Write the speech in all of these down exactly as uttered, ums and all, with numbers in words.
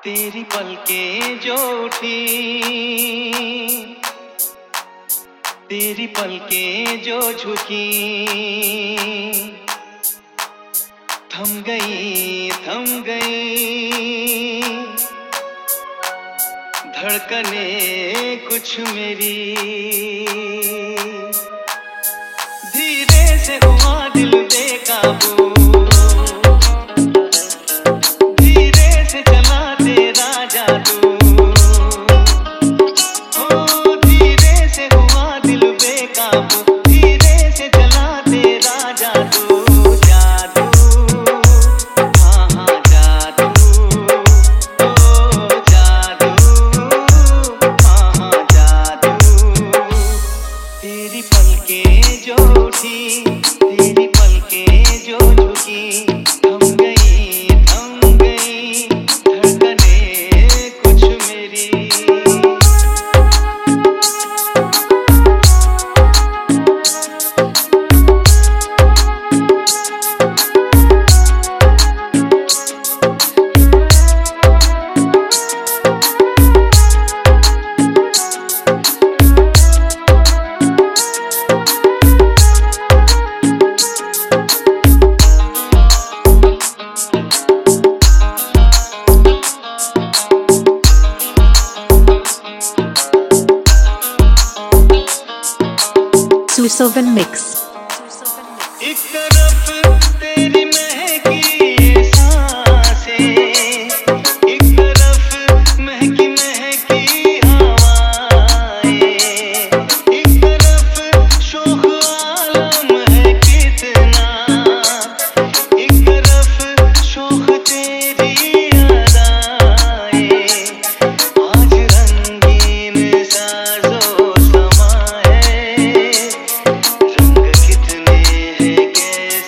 तेरी पलकें जो उठी, तेरी पलकें जो झुकी, थम गई थम गई धड़कने कुछ मेरी। धीरे से हुआ दिल बेकाबू, धीरे से चला तेरा जादू। ओ धीरे से हुआ दिल बेकाबू, धीरे से चला तेरा जादू। जादू हाँ हाँ जादू, ओ जादू हाँ हाँ जादू। तेरी पलकें जो उठी, तेरी पलकें जो झुकी, थम गई थम गई धड़कने कुछ मेरी। Susovan Mix. एक तरफ तेरी महकी सांसें, एक तरफ महकी महकी हवाएं, एक तरफ शोख आलम है कितना, एक तरफ शोख तेरी अदाएं। आज रंगीन साजो समा है, रंग कितने हैं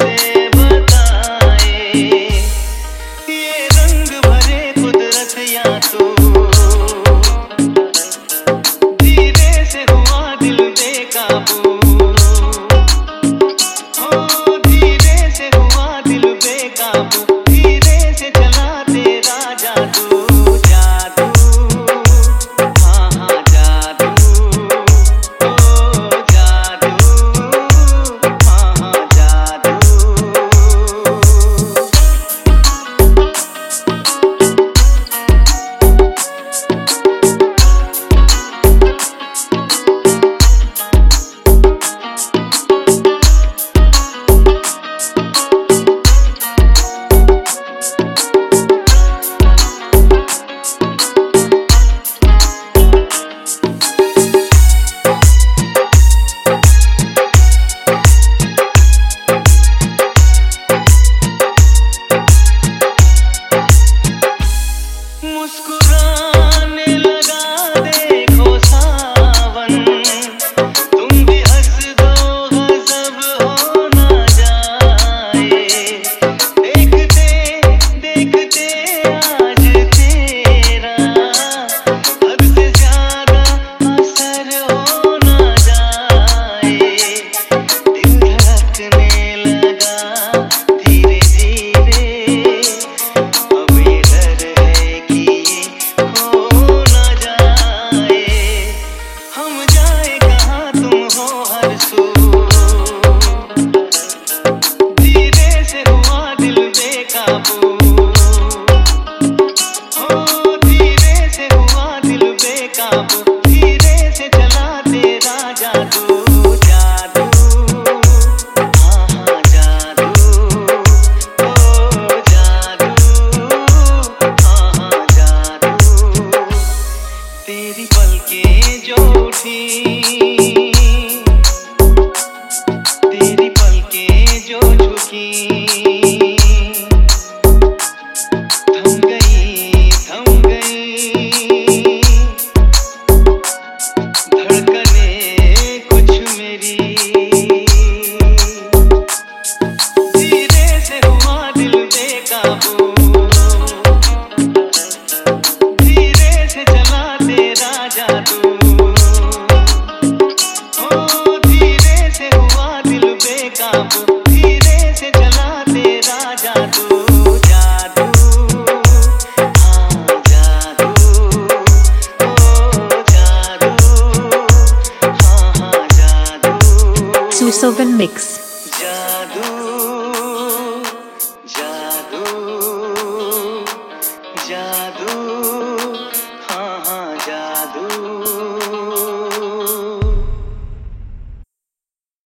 Mix.